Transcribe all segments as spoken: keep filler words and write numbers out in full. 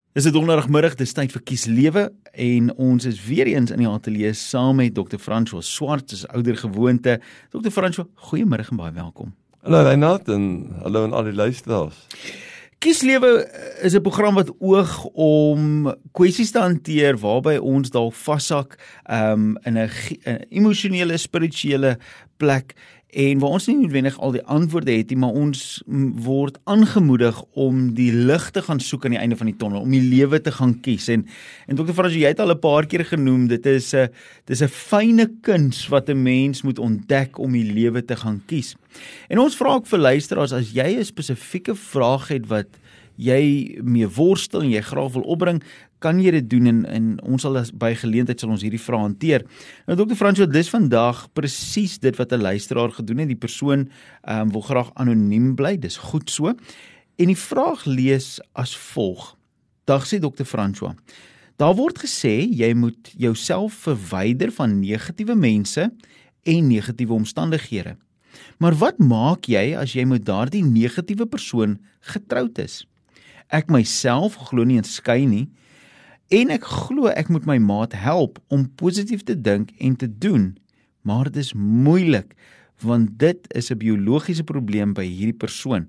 Dis 'n donderdagmiddag, dis tyd vir Kies Lewe en ons is weer eens in die ateljee saam met dokter François Swart, dis ouer gewoonte. dokter François, goeiemiddag en baie welkom. Hallo Reinhard en hallo aan al die luisteraars. Kies Lewe is 'n program wat oog om kwessies te hanteer waarby ons dalk vashak um, in 'n emosionele, spirituele plek en waar ons nie noodwendig al die antwoorde het nie, maar ons word aangemoedig om die lig te gaan soek aan die einde van die tonnel, om die lewe te gaan kies. En, en dokter François, jy het al 'n paar keer genoem, dit is 'n dis 'n fyne kuns wat 'n mens moet ontdek om die lewe te gaan kies. En ons vra ook vir luisteraars, as jy 'n spesifieke vraag het wat jy mee worstel en jy graag wil opbring, kan jy dit doen en, en ons sal by geleentheid sal ons hierdie vraag hanteer. Nou dokter François, dis vandag presies dit wat 'n luisteraar gedoen het. Die persoon um, wil graag anoniem bly, dis goed so. En die vraag lees as volg. Dag sê dokter François, daar word gesê jy moet jouself verwyder van negatiewe mense en negatiewe omstandighede. Maar wat maak jy as jy met daardie negatiewe persoon getroud is? Ek myself glo nie in skei nie, en ek glo ek moet my maat help om positief te dink en te doen, maar dit is moeilik, want dit is 'n biologiese probleem by hierdie persoon.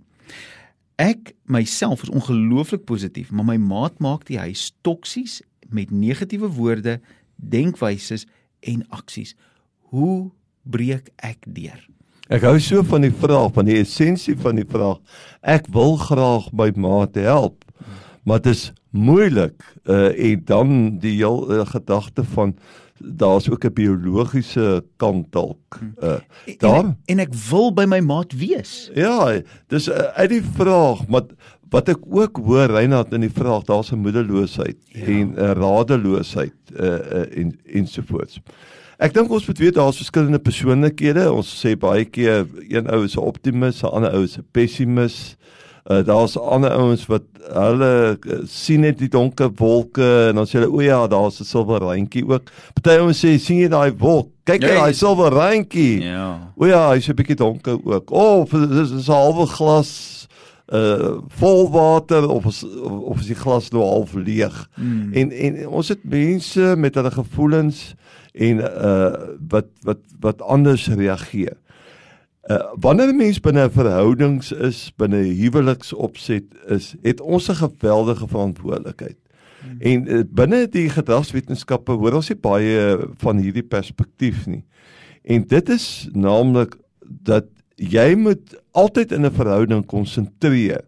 Ek myself is ongelooflik positief, maar my maat maak die huis toksies met negatiewe woorde, denkwyses en aksies. Hoe breek ek deur? Ek hou so van die vraag, van die essensie van die vraag. Ek wil graag my maat help, maar dit is moeilik, uh, en dan die heel uh, gedagte van, daar is ook 'n biologiese kant dalk. Uh, en, en, en ek wil by my maat wees. Ja, dis uh, uit die vraag, maar wat ek ook hoor, Reinhard, in die vraag, daar is 'n moedeloosheid, ja. en uh, radeloosheid, uh, uh, en, ensovoorts. Ek dink ons moet weet, daar is verskillende persoonlikhede, ons sê baie keer, een ou is 'n optimis, 'n ander ou is 'n pessimis, uh, daar is ander ouens wat, hulle uh, sien net die donker wolke, en dan sê hulle, o ja, daar is 'n silwer reintjie ook. Party ouens sê, sien jy daai wolk, kyk jy ja, daai silwer reintjie, ja. o ja, hy's 'n bietjie donker ook, oh, dis is 'n halwe glas, Uh, vol water, of is, of is die glas nou half leeg, mm. en, en ons het mense met hulle gevoelens, en uh, wat, wat, wat anders reageer. Uh, wanneer 'n mens binne 'n verhoudings is, binne 'n huweliksopset is, het ons 'n geweldige verantwoordelikheid. Mm. En uh, binne die gedragswetenskappe hoor ons nie baie van hierdie perspektief nie. En dit is naamlik dat jy moet altyd in 'n verhouding konsentreer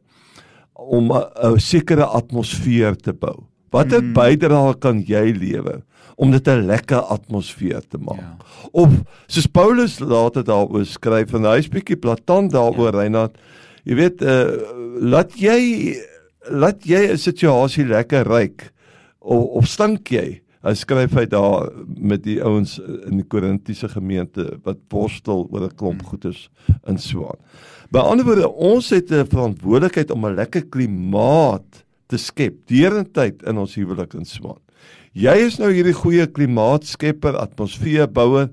om 'n sekere atmosfeer te bou. Watter mm. bydrae kan jy lewer om dit 'n lekker atmosfeer te maak? Ja. Of soos Paulus later daaroor skryf, en hy is bietjie blaatant daaroor, ja. Reinhard, jy weet, uh, laat jy laat jy 'n situasie lekker ruik, of, of stink jy? Hy skryf hy daar met die ouens in die Korintiese gemeente wat worstel oor 'n klomp goeders in Swaan. By ander woorde, ons het 'n verantwoordelikheid om 'n lekker klimaat te skep derentyd in ons huwelik in Swaan. Jy is nou hierdie goeie klimaatskepper, atmosfeerbouer.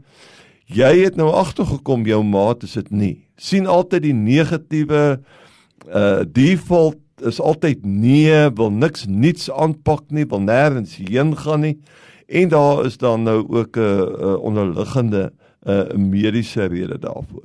Jy het nou agtergekom, jou maat is dit nie. Sien altyd die negatiewe uh, default is altyd nee, wil niks niets aanpak nie, wil nêrens heen gaan nie, en daar is dan nou ook 'n uh, uh, onderliggende uh, mediese rede daarvoor.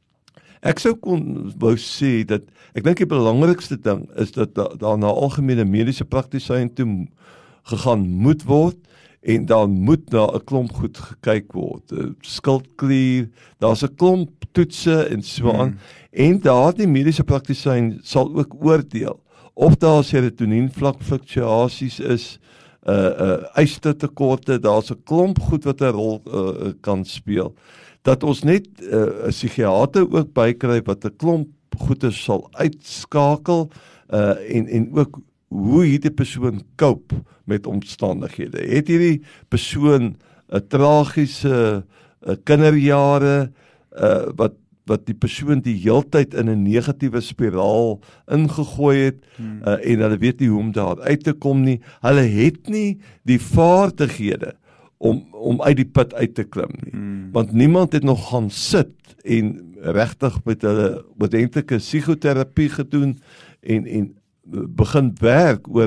Ek sou kon wou sê dat, ek dink die belangrikste ding is dat daar da na algemene mediese praktisyn toe gegaan moet word, en dan moet na 'n klomp goed gekyk word, uh, skildklier, daar's 'n klomp toetse en so aan, hmm. en daardie mediese praktisyn sal ook oordeel of daar serotonien vlak fluktuasies is, uh, uh, ystertekorte, daar's 'n klomp goed wat 'n rol uh, kan speel, dat ons net 'n uh, psigiater ook bykry wat 'n klomp goeie sal uitskakel, uh, en, en ook hoe hierdie persoon cope met omstandighede. Het hierdie persoon 'n tragiese uh, kinderjare, uh, wat wat die persoon die heeltyd in 'n negatiewe spiraal ingegooi het, hmm. uh, en hulle weet nie hoe om daar uit te kom nie. Hulle het nie die vaardighede om om uit die put uit te klim nie. Hmm. Want niemand het nog gaan sit en regtig met hulle oordentlike psigoterapie gedoen en en begin werk oor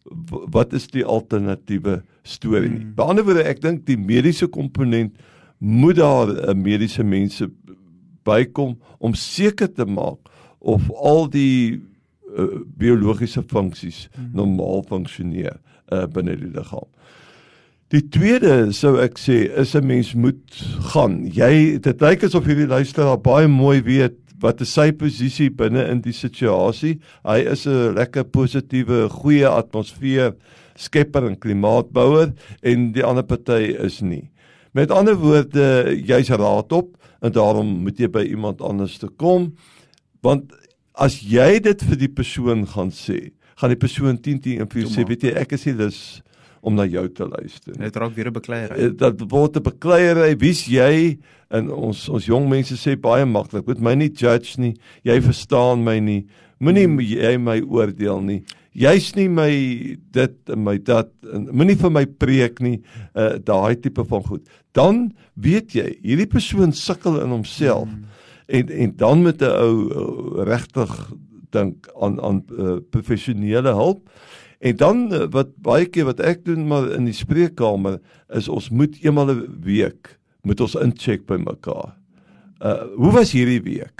wat is die alternatiewe storie nie. By ander woorde, ek dink die mediese komponent moet daar uh, mediese mense bykom om seker te maak of al die uh, biologiese funksies hmm. normaal funksioneer uh, binne die liggaam. Die tweede sou ek sê is 'n mens moet gaan. Jy dit lyk asof hierdie luisteraar baie mooi weet wat is sy posisie binne in die situasie. Hy is 'n lekker positiewe, goeie atmosfeer skepper en klimaatbouer en die ander party is nie. Met ander woorde, jy's raad op en daarom moet jy by iemand anders te kom, want as jy dit vir die persoon gaan sê, gaan die persoon tien tien en vir sê, weet jy, ek is nie lus om na jou te luister. Dit raak weer 'n bekleierery. Dat word 'n bekleierery, wie's jy? En ons ons jong mense sê baie maklik, moet my nie judge nie, jy verstaan my nie, moenie hmm. jy my oordeel nie. Jy's nie my dit en my dat, moenie vir my preek nie, uh, daai tipe van goed. Dan weet jy, hierdie persoon sukkel in homself, hmm. en, en dan moet 'n ou uh, regtig dink aan, aan uh, professionele hulp. En dan, uh, wat baie keer wat ek doen, maar in die spreekkamer, is ons moet eenmal 'n week, moet ons incheck by mekaar. Uh, hoe was hierdie week?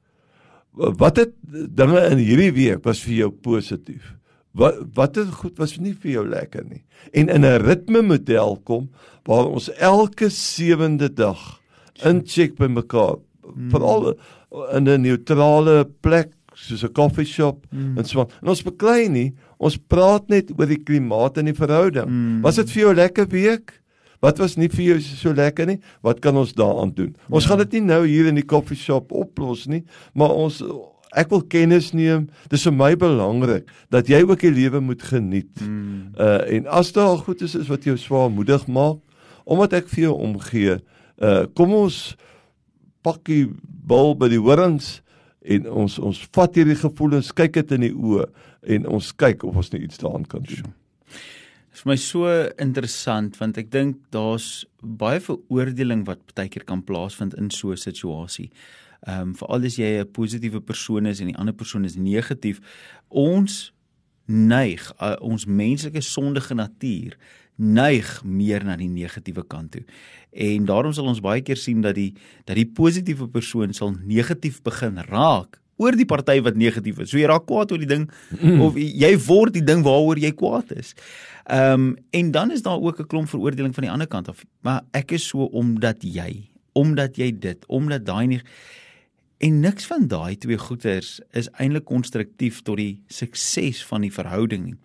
Wat het dinge in hierdie week was vir jou positief? Wat, wat het goed was nie vir jou lekker nie? En in 'n ritme model kom, waar ons elke sewende dag incheck by mekaar, hmm. veral in 'n neutrale plek, soos 'n coffee shop, hmm. en so aan. En ons beklei nie, ons praat net oor die klimaat en die verhouding. Hmm. Was dit vir jou 'n lekker week? Wat was nie vir jou so lekker nie? Wat kan ons daaraan doen? Ja. Ons gaan dit nie nou hier in die coffee shop oplos nie, maar ons ek wil kennis neem. Dis vir my belangrik dat jy ook die lewe moet geniet. Hmm. Uh en as daar goed is is wat jou swaarmoedig maak, omdat ek vir jou omgee, uh kom ons pak die bil by die horings en ons ons vat hierdie gevoelens, kyk dit in die oë en ons kyk of ons nie iets daaraan kan doen. Dit is vir my so interessant, want ek dink daar's baie veroordeling wat partykeer kan plaasvind in so 'n situasie. Ehm um, veral as jy 'n positiewe persoon is en die ander persoon is negatief. Ons neig, uh, ons menslike sondige natuur neig meer na die negatiewe kant toe. En daarom sal ons baie keer sien dat die dat die positiewe persoon sal negatief begin raak oor die party wat negatief is. So jy raak kwaad oor die ding, mm. of jy word die ding waaroor jy kwaad is. Ehm um, en dan is daar ook 'n klomp veroordeling van die ander kant af. Maar ek is so omdat jy, omdat jy dit, omdat daai nie. En niks van daai twee goeters is eintlik konstruktief tot die sukses van die verhouding nie.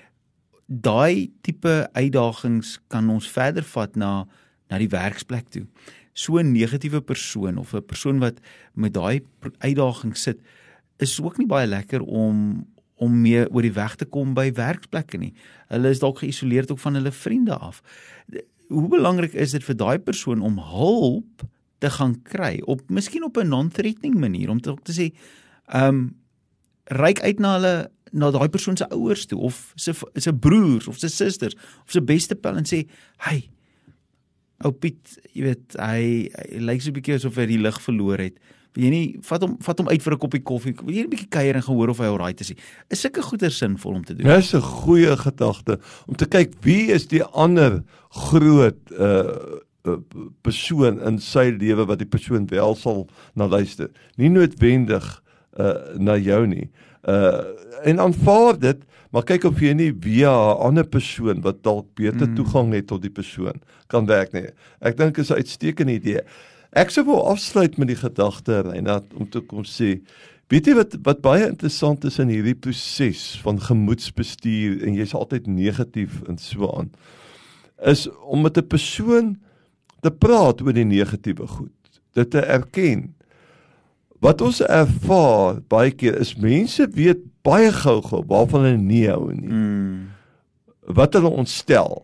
Daai tipe uitdagings kan ons verder vat na na die werksplek toe. So 'n negatiewe persoon of 'n persoon wat met daai uitdaging sit, is ook nie baie lekker om om mee oor die weg te kom by werksplekke nie. Hulle is dalk geïsoleerd ook van hulle vriende af. Hoe belangrik is dit vir daai persoon om hulp te gaan kry, op miskien op 'n non-threatening manier, om te, te sê, ehm um, reik uit na hulle, na daai persoon se ouers toe, of sy sy broers of sy susters of sy beste pel en sê, hey, ou Piet, jy weet, hy, hy lyk so 'n bietjie asof hy die lig verloor het. Wil jy nie vat hom vat hom uit vir 'n koppie koffie? Wil jy 'n bietjie kuier en gehoor of hy alright is? Is sulke goeie sinvol om te doen? Dis 'n goeie gedagte om te kyk wie is die ander groot uh persoon in sy lewe wat die persoon wel sal na luister. Nie noodwendig uh, na jou nie. Uh, en aanvaar dit, maar kyk of jy nie via 'n ander persoon wat dalk beter mm. toegang het tot die persoon kan werk nie. Ek dink is 'n uitstekende idee. Ek sou wil afsluit met die gedagte, Reinhard, om te kom sê, weet jy wat wat baie interessant is in hierdie proses van gemoedsbestuur, en jy's altyd negatief en so aan, is om met 'n persoon te praat oor die negatiewe goed, dit te erken. Wat ons ervaar baie keer is mense weet baie gou-gou waarvan hulle nie hou nie. Mm. Wat hulle ontstel,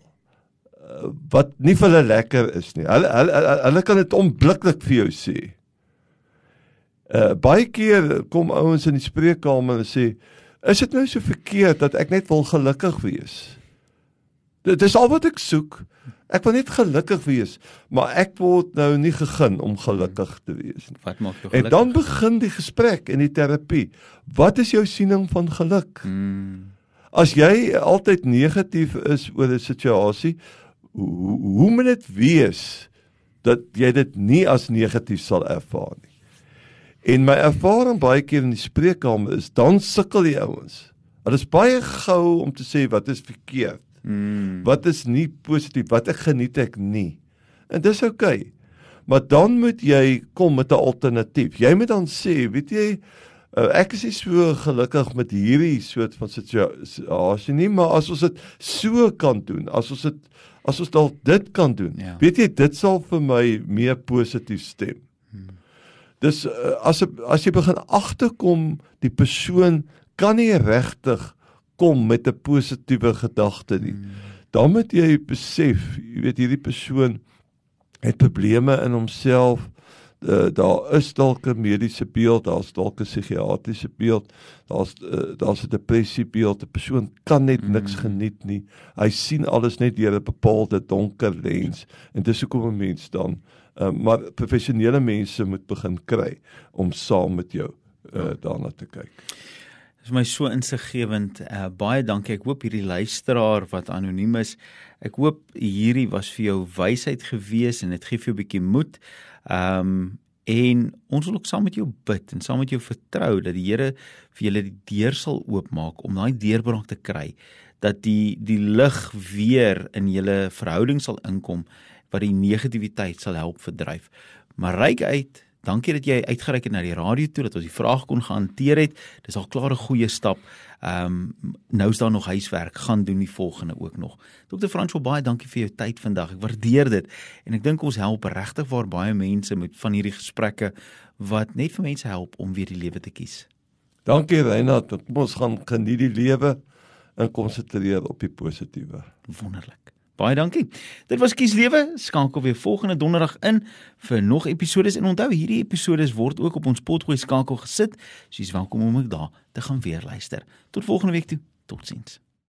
wat nie vir hulle lekker is nie. Hulle hulle, hulle, hulle kan dit onmiddellik vir jou sê. Uh, baie keer kom ouens in die spreekkamer en sê, is dit nou so verkeerd dat ek net wil gelukkig wees? Dit is al wat ek soek. Ek wil net gelukkig wees, maar ek word nou nie gegeen om gelukkig te wees. Wat maak jou gelukkig? En dan begin die gesprek en die terapie. Wat is jou siening van geluk? Hmm. As jy altyd negatief is oor 'n situasie, hoe, hoe moet dit wees dat jy dit nie as negatief sal ervaar nie? En my ervaring baie keer in die spreekkamer is, dan sukkel die ouens. Hulle is baie gou om te sê wat is verkeerd, Mm. wat is nie positief, wat ek geniet ek nie. En dis oukei. Okay. Maar dan moet jy kom met 'n alternatief. Jy moet dan sê, weet jy, uh, ek is nie so gelukkig met hierdie soort van situasie nie, maar as ons dit so kan doen, as ons dit as ons dalk dit kan doen, Ja. weet jy, dit sal vir my meer positief stem. Hmm. Dus uh, as as jy begin agterkom, die persoon kan nie regtig kom met 'n positiewe gedagte nie. Hmm. Dan moet jy besef, jy weet, hierdie persoon het probleme in homself. Uh, daar is dalk 'n mediese beeld, daar's dalk 'n psigiatriese beeld, daar's uh, daar's 'n depressie beeld. 'n Persoon kan net niks geniet nie. Hy sien alles net deur 'n bepaalde donker lens. En dis hoekom 'n mens dan uh, maar professionele mense moet begin kry om saam met jou uh, daarna te kyk. Dit is my so insiggewend. Uh, baie dankie. Ek hoop hierdie luisteraar wat anoniem is, ek hoop hierdie was vir jou wysheid gewees en dit gee vir jou 'n bietjie moed. Um, en ons wil ook saam met jou bid en saam met jou vertrou dat die Here vir julle die deur sal oopmaak om daai deurbraak te kry, dat die die lig weer in julle verhouding sal inkom wat die negativiteit sal help verdryf. Maar reik uit. Dankie dat jy uitgereik het na die radio toe, dat ons die vraag kon gehanteer het. Dis al klaar 'n goeie stap. Um, nou is daar nog huiswerk, gaan doen die volgende ook nog. dokter Francois, baie dankie vir jou tyd vandag. Ek waardeer dit. En ek dink ons help regtig waar baie mense met van hierdie gesprekke wat net vir mense help om weer die lewe te kies. Dankie Reinhard, kom ons gaan geniet die lewe en konsentreer op die positiewe. Wonderlik. Baie dankie. Dit was Kies Lewe. Skakel weer volgende donderdag in vir nog episodes. En onthou, hierdie episodes word ook op ons potgooi skakel gesit. So jy's welkom om ook daar te gaan weer luister. Tot volgende week toe. Totsiens.